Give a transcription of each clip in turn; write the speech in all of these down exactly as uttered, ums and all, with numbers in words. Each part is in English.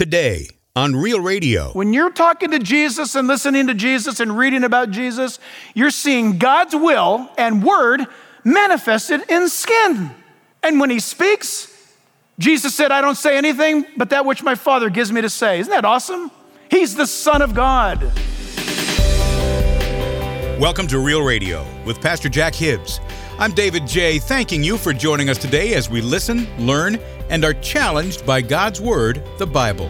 today on Real Radio. When you're talking to Jesus and listening to Jesus and reading about Jesus, you're seeing God's will and word manifested in skin. And when he speaks, Jesus said, I don't say anything but that which my Father gives me to say. Isn't that awesome? He's the Son of God. Welcome to Real Radio with Pastor Jack Hibbs. I'm David J., thanking you for joining us today as we listen, learn, and are challenged by God's Word, the Bible.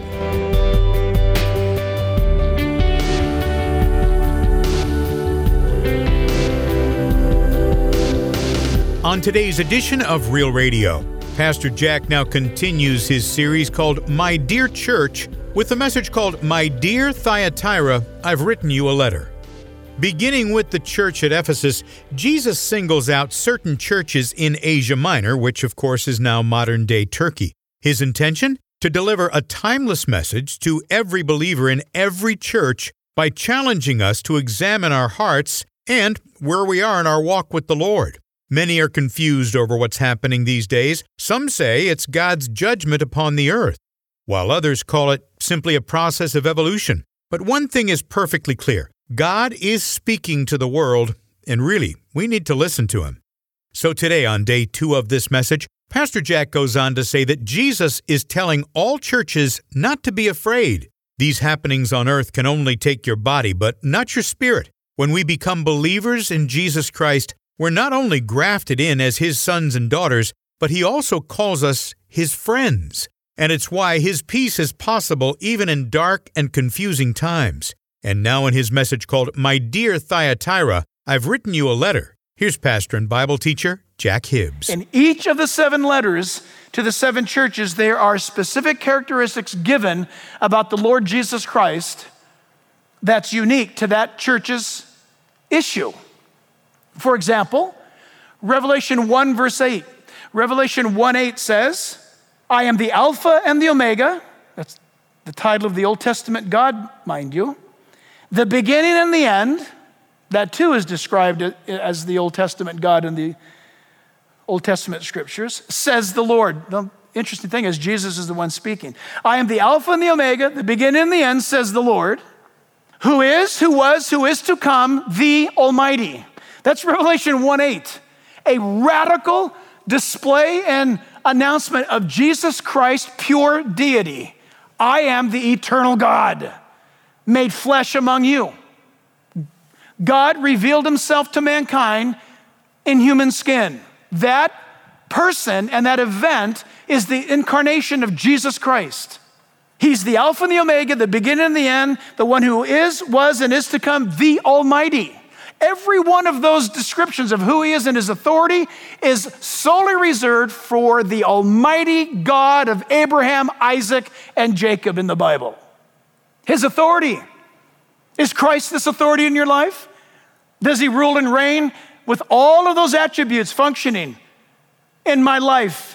On today's edition of Real Radio, Pastor Jack now continues his series called My Dear Church with a message called My Dear Thyatira, I've Written You a Letter. Beginning with the church at Ephesus, Jesus singles out certain churches in Asia Minor, which of course is now modern-day Turkey. His intention? To deliver a timeless message to every believer in every church by challenging us to examine our hearts and where we are in our walk with the Lord. Many are confused over what's happening these days. Some say it's God's judgment upon the earth, while others call it simply a process of evolution. But one thing is perfectly clear. God is speaking to the world, and really, we need to listen to Him. So today, on day two of this message, Pastor Jack goes on to say that Jesus is telling all churches not to be afraid. These happenings on earth can only take your body, but not your spirit. When we become believers in Jesus Christ, we're not only grafted in as His sons and daughters, but He also calls us His friends. And it's why His peace is possible even in dark and confusing times. And now in his message called My Dear Thyatira, I've Written You a Letter. Here's pastor and Bible teacher, Jack Hibbs. In each of the seven letters to the seven churches, there are specific characteristics given about the Lord Jesus Christ that's unique to that church's issue. For example, Revelation one verse eight. Revelation one eight says, I am the Alpha and the Omega. That's the title of the Old Testament God, mind you. The beginning and the end, that too is described as the Old Testament God in the Old Testament scriptures, says the Lord. The interesting thing is Jesus is the one speaking. I am the Alpha and the Omega, the beginning and the end, says the Lord, who is, who was, who is to come, the Almighty. That's Revelation one eight, a radical display and announcement of Jesus Christ, pure deity. I am the eternal God, made flesh among you. God revealed Himself to mankind in human skin. That person and that event is the incarnation of Jesus Christ. He's the Alpha and the Omega, the beginning and the end, the one who is, was, and is to come, the Almighty. Every one of those descriptions of who He is and His authority is solely reserved for the Almighty God of Abraham, Isaac, and Jacob in the Bible. His authority. Is Christ this authority in your life? Does He rule and reign with all of those attributes functioning in my life,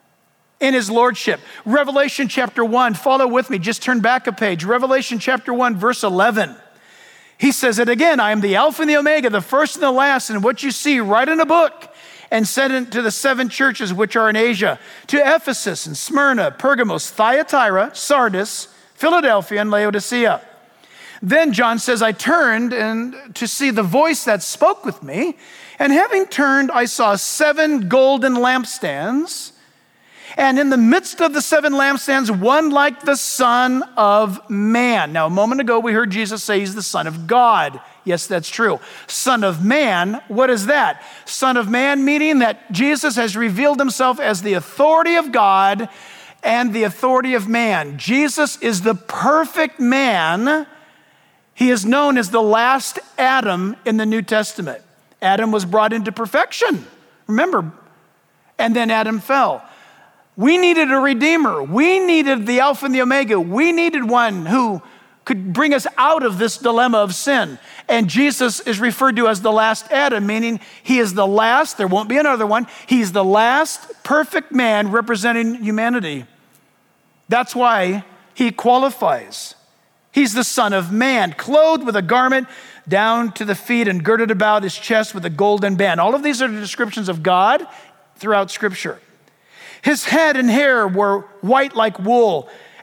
in His lordship? Revelation chapter one, follow with me, just turn back a page. Revelation chapter one, verse eleven. He says it again, I am the Alpha and the Omega, the first and the last, and what you see, write in a book and send it to the seven churches which are in Asia, to Ephesus and Smyrna, Pergamos, Thyatira, Sardis, Philadelphia, and Laodicea. Then John says, I turned and to see the voice that spoke with me, and having turned, I saw seven golden lampstands, and in the midst of the seven lampstands, one like the Son of Man. Now, a moment ago, we heard Jesus say He's the Son of God. Yes, that's true. Son of Man, what is that? Son of Man, meaning that Jesus has revealed Himself as the authority of God and the authority of man. Jesus is the perfect man. He is known as the last Adam in the New Testament. Adam was brought into perfection, remember, and then Adam fell. We needed a redeemer. We needed the Alpha and the Omega. We needed one who could bring us out of this dilemma of sin. And Jesus is referred to as the last Adam, meaning He is the last, there won't be another one. He's the last perfect man representing humanity. That's why He qualifies. He's the Son of Man, clothed with a garment down to the feet and girded about His chest with a golden band. All of these are the descriptions of God throughout Scripture. His head and hair were white like wool,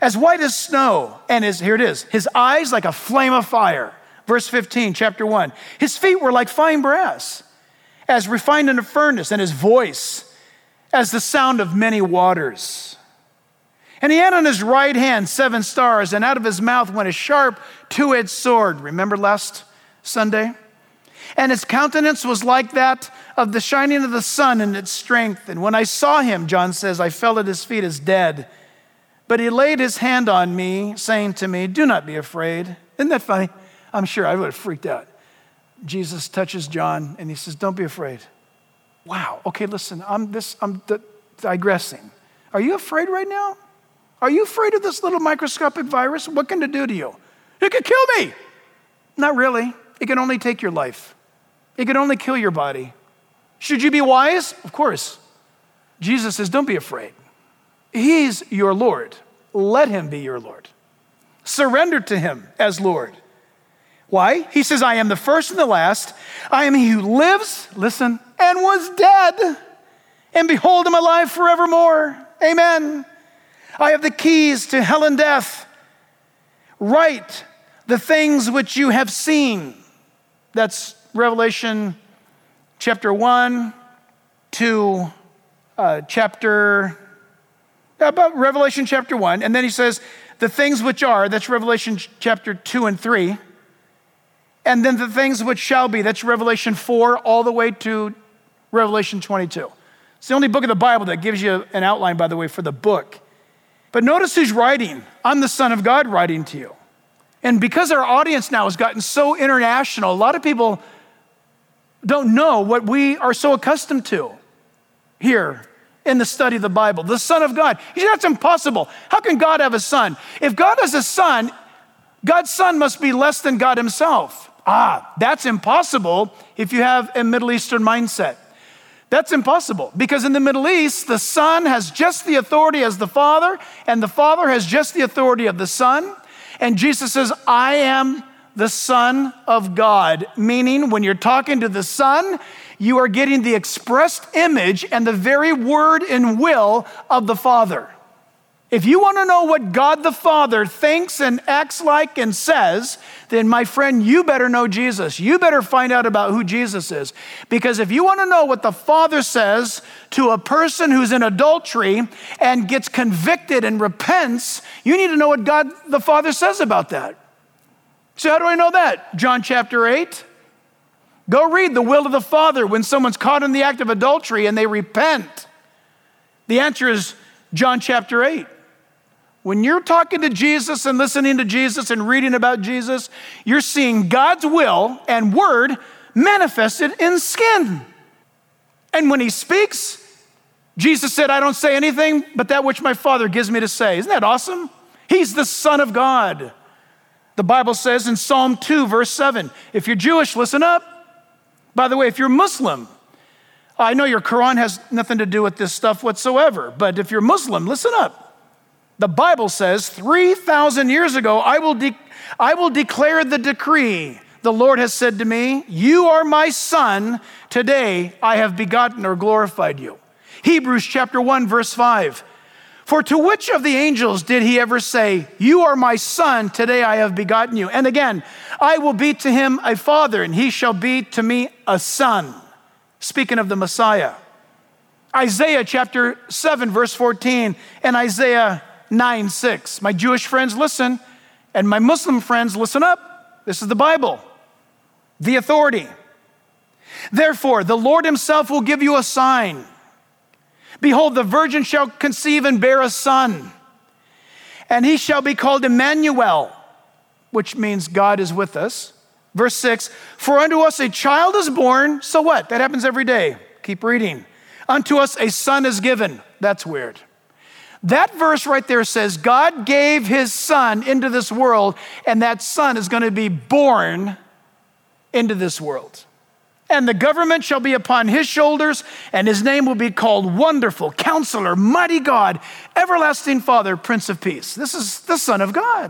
as white as snow, and his, here it is, his eyes like a flame of fire. Verse fifteen, chapter one. His feet were like fine brass, as refined in a furnace, and his voice as the sound of many waters. And he had on his right hand seven stars, and out of his mouth went a sharp two-edged sword. Remember last Sunday? And his countenance was like that of the shining of the sun in its strength. And when I saw him, John says, I fell at his feet as dead. But he laid his hand on me, saying to me, do not be afraid. Isn't that funny? I'm sure I would have freaked out. Jesus touches John and he says, don't be afraid. Wow. Okay, listen, I'm this. I'm digressing. Are you afraid right now? Are you afraid of this little microscopic virus? What can it do to you? It could kill me. Not really. It can only take your life. It can only kill your body. Should you be wise? Of course. Jesus says, don't be afraid. He's your Lord. Let him be your Lord. Surrender to him as Lord. Why? He says, I am the first and the last. I am he who lives, listen, and was dead. And behold, I'm alive forevermore. Amen. I have the keys to hell and death. Write the things which you have seen. That's Revelation chapter one to uh, chapter, about Revelation chapter one. And then he says, the things which are, that's Revelation chapter two and three. And then the things which shall be, that's Revelation four all the way to Revelation twenty-two. It's the only book of the Bible that gives you an outline, by the way, for the book. But notice who's writing. I'm the Son of God writing to you. And because our audience now has gotten so international, a lot of people don't know what we are so accustomed to here in the study of the Bible. The Son of God. You say, that's impossible. How can God have a son? If God has a son, God's son must be less than God himself. Ah, that's impossible if you have a Middle Eastern mindset. That's impossible because in the Middle East, the Son has just the authority as the Father, and the Father has just the authority of the Son. And Jesus says, I am the Son of God, meaning when you're talking to the Son, you are getting the expressed image and the very word and will of the Father. If you want to know what God the Father thinks and acts like and says, then my friend, you better know Jesus. You better find out about who Jesus is. Because if you want to know what the Father says to a person who's in adultery and gets convicted and repents, you need to know what God the Father says about that. So how do I know that? John chapter eight. Go read the will of the Father when someone's caught in the act of adultery and they repent. The answer is John chapter eight. When you're talking to Jesus and listening to Jesus and reading about Jesus, you're seeing God's will and word manifested in skin. And when he speaks, Jesus said, I don't say anything but that which my Father gives me to say. Isn't that awesome? He's the Son of God. The Bible says in Psalm two, verse seven, if you're Jewish, listen up. By the way, if you're Muslim, I know your Quran has nothing to do with this stuff whatsoever, but if you're Muslim, listen up. The Bible says three thousand years ago, I will, de- I will declare the decree. The Lord has said to me, you are my son. Today I have begotten or glorified you. Hebrews chapter one, verse five. For to which of the angels did he ever say, you are my son, today I have begotten you? And again, I will be to him a father, and he shall be to me a son. Speaking of the Messiah. Isaiah chapter seven, verse fourteen, and Isaiah nine, six. My Jewish friends, listen, and my Muslim friends, listen up. This is the Bible, the authority. Therefore, the Lord himself will give you a sign. Behold, the virgin shall conceive and bear a son, and he shall be called Emmanuel, which means God is with us. Verse six, for unto us a child is born. So what? That happens every day. Keep reading. Unto us a son is given. That's weird. That verse right there says God gave his son into this world, and that son is going to be born into this world. And the government shall be upon his shoulders, and his name will be called Wonderful, Counselor, Mighty God, Everlasting Father, Prince of Peace. This is the Son of God.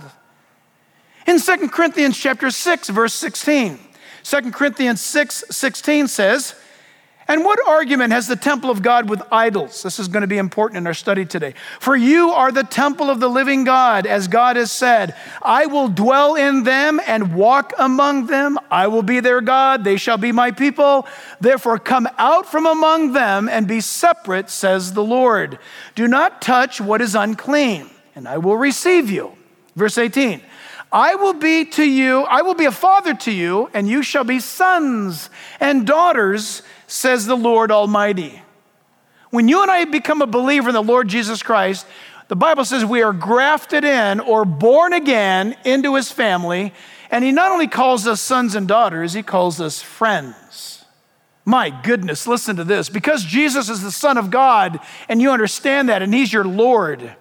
In Second Corinthians chapter six, verse sixteen, Second Corinthians six, sixteen says, And what argument has the temple of God with idols? This is going to be important in our study today. For you are the temple of the living God, as God has said, I will dwell in them and walk among them. I will be their God. They shall be my people. Therefore, come out from among them and be separate, says the Lord. Do not touch what is unclean, and I will receive you. Verse eighteen. I will be to you, I will be a father to you, and you shall be sons and daughters, says the Lord Almighty. When you and I become a believer in the Lord Jesus Christ, the Bible says we are grafted in or born again into his family, and he not only calls us sons and daughters, he calls us friends. My goodness, listen to this. Because Jesus is the Son of God, and you understand that, and he's your Lord,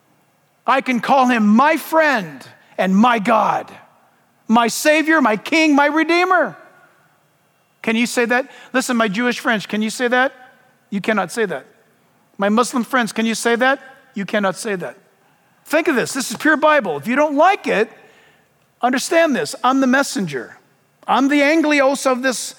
I can call him my friend and my God, my Savior, my King, my Redeemer. Can you say that? Listen, my Jewish friends, can you say that? You cannot say that. My Muslim friends, can you say that? You cannot say that. Think of this. This is pure Bible. If you don't like it, understand this. I'm the messenger. I'm the anglios of this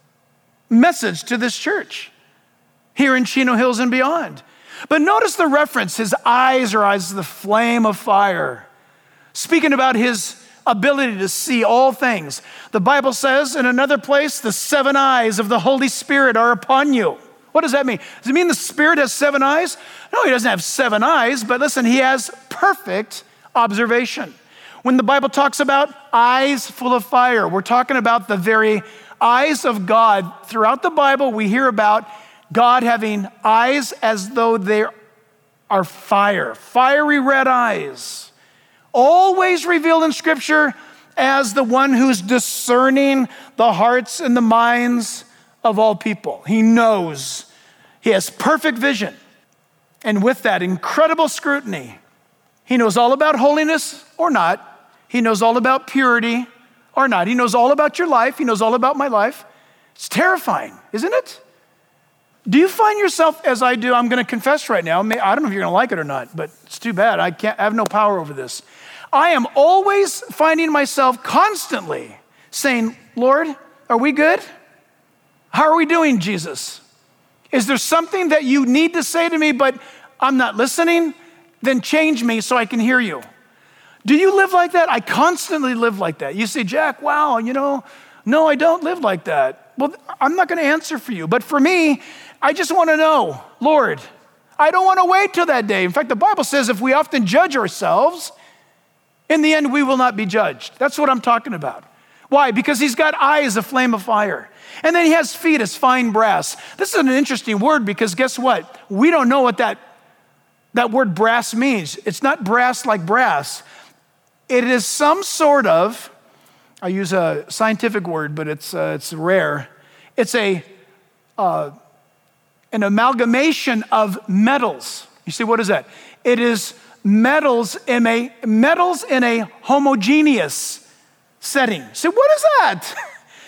message to this church here in Chino Hills and beyond. But notice the reference. His eyes are as the flame of fire. Speaking about his ability to see all things. The Bible says in another place, the seven eyes of the Holy Spirit are upon you. What does that mean? Does it mean the Spirit has seven eyes? No, he doesn't have seven eyes, but listen, he has perfect observation. When the Bible talks about eyes full of fire, we're talking about the very eyes of God. Throughout the Bible, we hear about God having eyes as though they are fire, fiery red eyes. Always revealed in Scripture as the one who's discerning the hearts and the minds of all people. He knows. He has perfect vision. And with that incredible scrutiny, he knows all about holiness or not. He knows all about purity or not. He knows all about your life. He knows all about my life. It's terrifying, isn't it? Do you find yourself, as I do, I'm going to confess right now, I don't know if you're going to like it or not, but it's too bad. I can't I have no power over this. I am always finding myself constantly saying, Lord, are we good? How are we doing, Jesus? Is there something that you need to say to me, but I'm not listening? Then change me so I can hear you. Do you live like that? I constantly live like that. You say, Jack, wow, you know, no, I don't live like that. Well, I'm not going to answer for you. But for me, I just want to know, Lord, I don't want to wait till that day. In fact, the Bible says if we often judge ourselves, in the end, we will not be judged. That's what I'm talking about. Why? Because he's got eyes, a flame of fire. And then he has feet as fine brass. This is an interesting word because guess what? We don't know what that, that word brass means. It's not brass like brass. It is some sort of, I use a scientific word, but it's, uh, it's rare. It's a uh, an amalgamation of metals. You see, what is that? It is metals in a metals in a homogeneous setting. So what is that?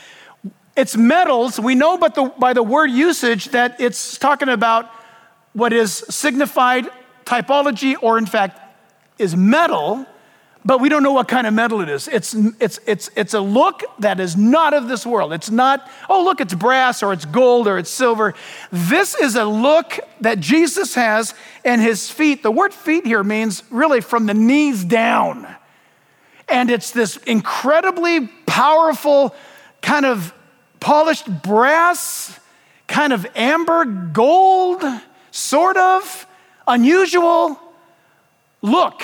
It's metals. We know but the, by the word usage that it's talking about what is signified typology or in fact is metal, but we don't know what kind of metal it is. It's, it's, it's, it's a look that is not of this world. It's not, oh, look, it's brass or it's gold or it's silver. This is a look that Jesus has in his feet. The word feet here means really from the knees down. And it's this incredibly powerful kind of polished brass, kind of amber gold, sort of unusual look.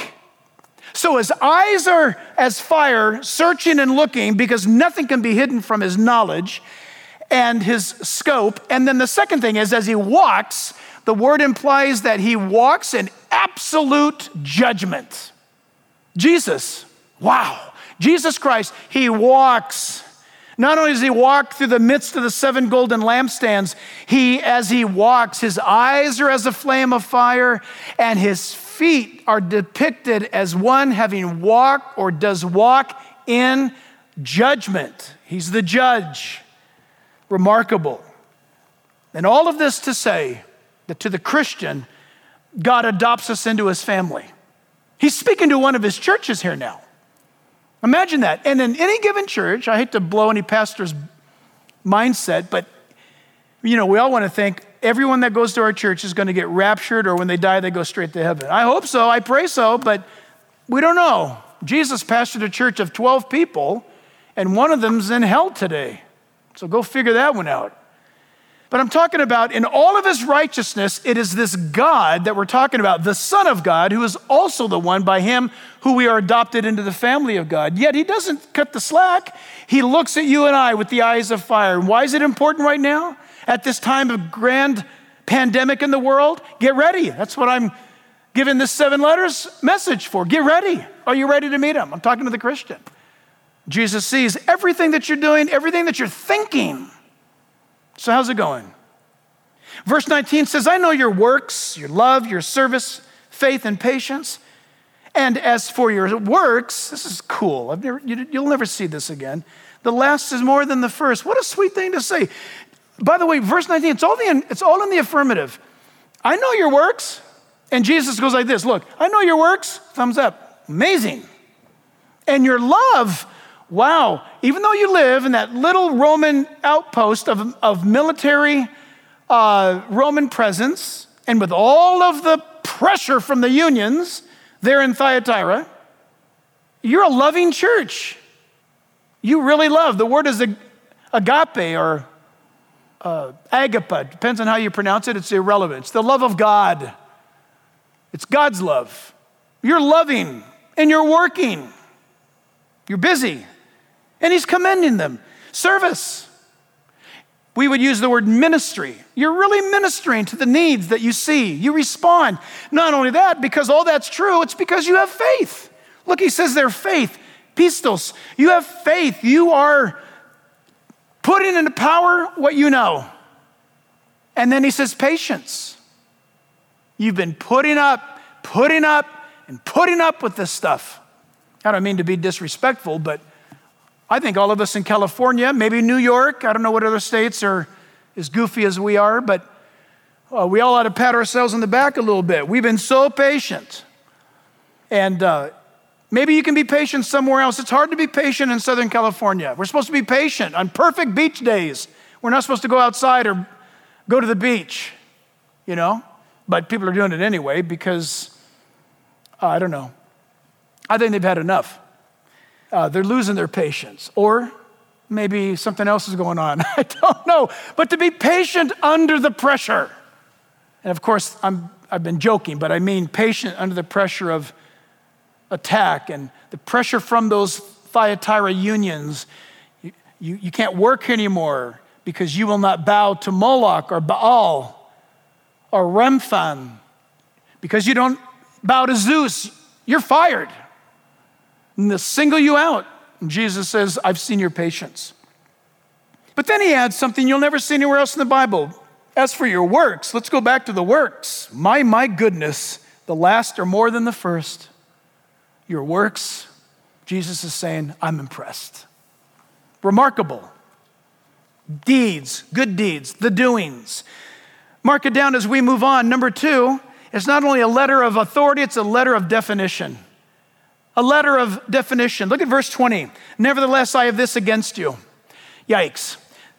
So his eyes are as fire, searching and looking because nothing can be hidden from his knowledge and his scope. And then the second thing is as he walks, the word implies that he walks in absolute judgment. Jesus, wow. Jesus Christ, he walks. Not only does he walk through the midst of the seven golden lampstands, he, as he walks, his eyes are as a flame of fire and his feet are depicted as one having walked or does walk in judgment. He's the judge. Remarkable. And all of this to say that to the Christian, God adopts us into his family. He's speaking to one of his churches here now. Imagine that. And in any given church, I hate to blow any pastor's mindset, but You know, we all want to think everyone that goes to our church is going to get raptured, or when they die, they go straight to heaven. I hope so. I pray so, but we don't know. Jesus pastored a church of twelve people, and one of them's in hell today. So go figure that one out. But I'm talking about in all of his righteousness, it is this God that we're talking about, the Son of God, who is also the one by him who we are adopted into the family of God. Yet he doesn't cut the slack. He looks at you and I with the eyes of fire. And why is it important right now? At this time of grand pandemic in the world? Get ready. That's what I'm giving this seven letters message for. Get ready. Are you ready to meet him? I'm talking to the Christian. Jesus sees everything that you're doing, everything that you're thinking. So how's it going? Verse nineteen says, I know your works, your love, your service, faith, and patience. And as for your works, this is cool. I've never, you, you'll never see this again. The last is more than the first. What a sweet thing to say. By the way, verse nineteen, it's all, the, it's all in the affirmative. I know your works. And Jesus goes like this, look, I know your works, thumbs up, amazing. And your love, wow, even though you live in that little Roman outpost of, of military uh, Roman presence, and with all of the pressure from the unions there in Thyatira, you're a loving church. You really love. The word is agape or uh, agape, depends on how you pronounce it, it's irrelevant. It's the love of God. It's God's love. You're loving and you're working. You're busy. And he's commending them. Service. We would use the word ministry. You're really ministering to the needs that you see. You respond. Not only that, because all that's true, it's because you have faith. Look, he says there, faith, pistos. You have faith. You are putting into power what you know. And then he says patience. You've been putting up, putting up, and putting up with this stuff. I don't mean to be disrespectful, but I think all of us in California, maybe New York, I don't know what other states are as goofy as we are, but uh, we all ought to pat ourselves on the back a little bit. We've been so patient. And uh, maybe you can be patient somewhere else. It's hard to be patient in Southern California. We're supposed to be patient on perfect beach days. We're not supposed to go outside or go to the beach, you know? But people are doing it anyway because, uh, I don't know. I think they've had enough. Uh, they're losing their patience. Or maybe something else is going on. I don't know. But to be patient under the pressure. And of course, I'm, I've been joking, but I mean patient under the pressure of attack and the pressure from those Thyatira unions. You, you, you can't work anymore because you will not bow to Moloch or Baal or Remphan. Because you don't bow to Zeus, you're fired. And they'll single you out. And Jesus says, I've seen your patience. But then he adds something you'll never see anywhere else in the Bible. As for your works, let's go back to the works. My, my goodness, the last are more than the first. Your works, Jesus is saying, I'm impressed. Remarkable. Deeds, good deeds, the doings. Mark it down as we move on. Number two, it's not only a letter of authority, it's a letter of definition. A letter of definition. Look at verse twenty. Nevertheless, I have this against you. Yikes.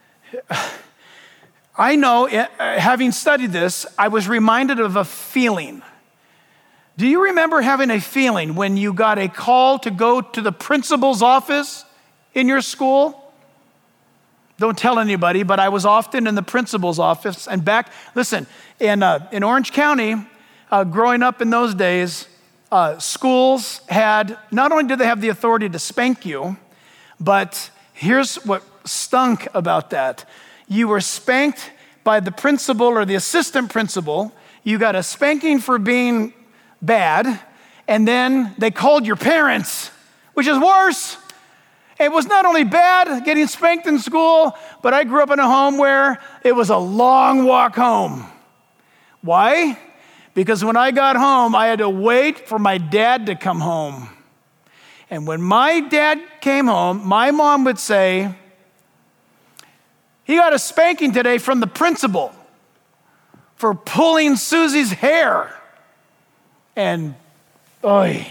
I know, having studied this, I was reminded of a feeling. Do you remember having a feeling when you got a call to go to the principal's office in your school? Don't tell anybody, but I was often in the principal's office. And back, listen, in, uh, in Orange County, uh, growing up in those days, uh, schools had, not only did they have the authority to spank you, but here's what stunk about that. You were spanked by the principal or the assistant principal. You got a spanking for being bad, and then they called your parents, which is worse. It was not only bad getting spanked in school, but I grew up in a home where it was a long walk home. Why? Because when I got home, I had to wait for my dad to come home. And when my dad came home, my mom would say, he got a spanking today from the principal for pulling Susie's hair. And, oy.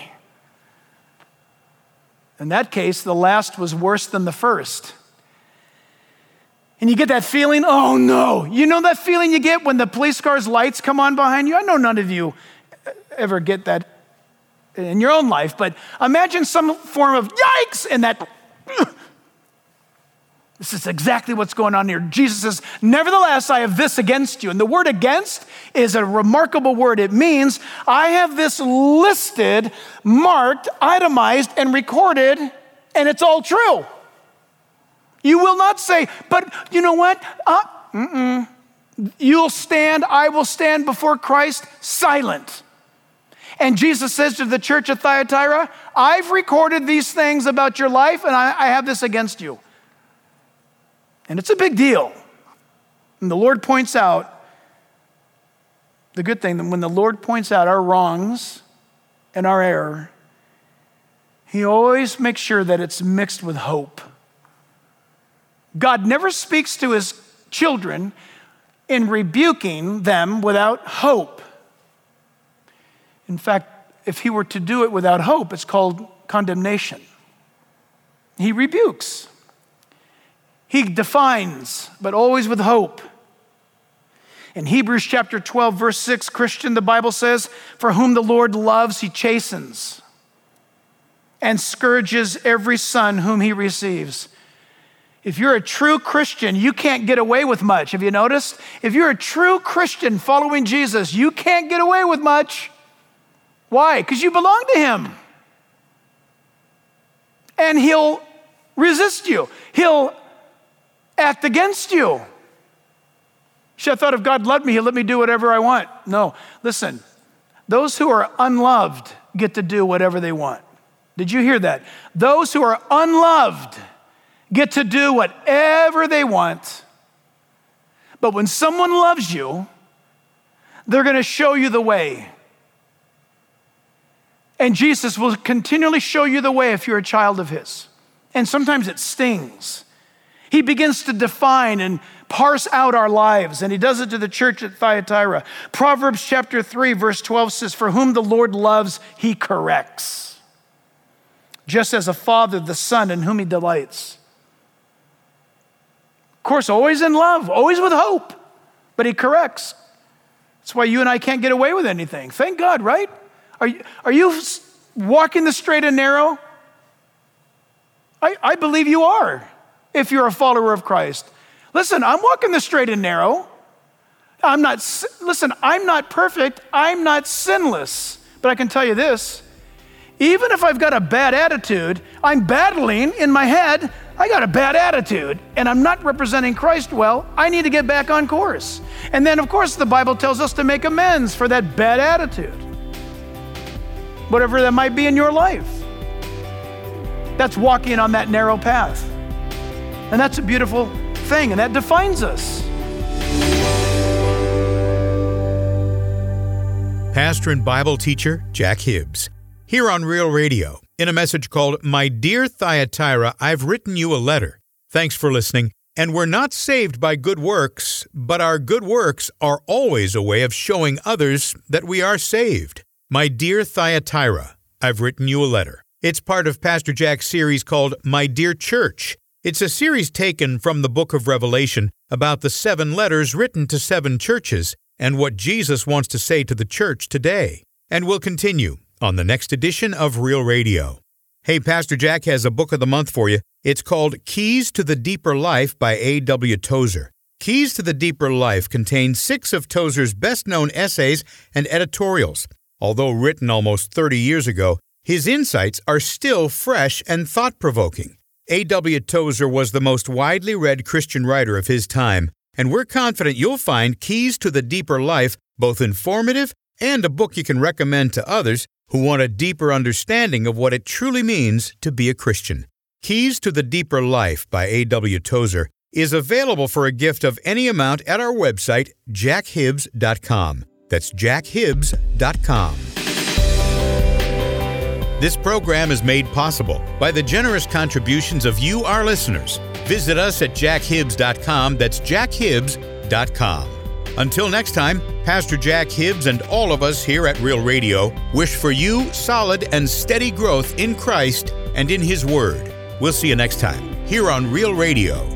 In that case, the last was worse than the first. And you get that feeling, oh no. You know that feeling you get when the police car's lights come on behind you? I know none of you ever get that in your own life, but imagine some form of yikes and that. This is exactly what's going on here. Jesus says, nevertheless, I have this against you. And the word against is a remarkable word. It means I have this listed, marked, itemized, and recorded, and it's all true. You will not say, but you know what? Uh, mm-mm. You'll stand, I will stand before Christ silent. And Jesus says to the church at Thyatira, I've recorded these things about your life, and I, I have this against you. And it's a big deal. And the Lord points out, the good thing, that when the Lord points out our wrongs and our error, he always makes sure that it's mixed with hope. God never speaks to his children in rebuking them without hope. In fact, if he were to do it without hope, it's called condemnation. He rebukes. He defines, but always with hope. In Hebrews chapter twelve, verse six, Christian, the Bible says, for whom the Lord loves, he chastens and scourges every son whom he receives. If you're a true Christian, you can't get away with much. Have you noticed? If you're a true Christian following Jesus, you can't get away with much. Why? Because you belong to him. And he'll resist you. He'll act against you. Should I thought if God loved me, he'll let me do whatever I want. No, listen, those who are unloved get to do whatever they want. Did you hear that? Those who are unloved get to do whatever they want. But when someone loves you, they're going to show you the way. And Jesus will continually show you the way if you're a child of his. And sometimes it stings. He begins to define and parse out our lives, and he does it to the church at Thyatira. Proverbs chapter three, verse twelve says, for whom the Lord loves, he corrects, just as a father the son in whom he delights. Of course, always in love, always with hope, but he corrects. That's why you and I can't get away with anything. Thank God, right? Are you, are you walking the straight and narrow? I, I believe you are, if you're a follower of Christ. Listen, I'm walking the straight and narrow. I'm not, listen, I'm not perfect. I'm not sinless. But I can tell you this, even if I've got a bad attitude, I'm battling in my head, I got a bad attitude, and I'm not representing Christ well. I need to get back on course. And then, of course, the Bible tells us to make amends for that bad attitude, whatever that might be in your life. That's walking on that narrow path. And that's a beautiful thing, and that defines us. Pastor and Bible teacher Jack Hibbs, here on Real Radio, in a message called, My Dear Thyatira, I've Written You a Letter. Thanks for listening. And we're not saved by good works, but our good works are always a way of showing others that we are saved. My Dear Thyatira, I've Written You a Letter. It's part of Pastor Jack's series called My Dear Church. It's a series taken from the book of Revelation about the seven letters written to seven churches and what Jesus wants to say to the church today. And we'll continue on the next edition of Real Radio. Hey, Pastor Jack has a book of the month for you. It's called Keys to the Deeper Life by A W Tozer. Keys to the Deeper Life contains six of Tozer's best-known essays and editorials. Although written almost thirty years ago, his insights are still fresh and thought-provoking. A W Tozer was the most widely read Christian writer of his time, and we're confident you'll find Keys to the Deeper Life both informative and a book you can recommend to others who want a deeper understanding of what it truly means to be a Christian. Keys to the Deeper Life by A W Tozer is available for a gift of any amount at our website, jack hibbs dot com. That's jack hibbs dot com. This program is made possible by the generous contributions of you, our listeners. Visit us at jack hibbs dot com. That's jack hibbs dot com. Until next time, Pastor Jack Hibbs and all of us here at Real Radio wish for you solid and steady growth in Christ and in His Word. We'll see you next time here on Real Radio.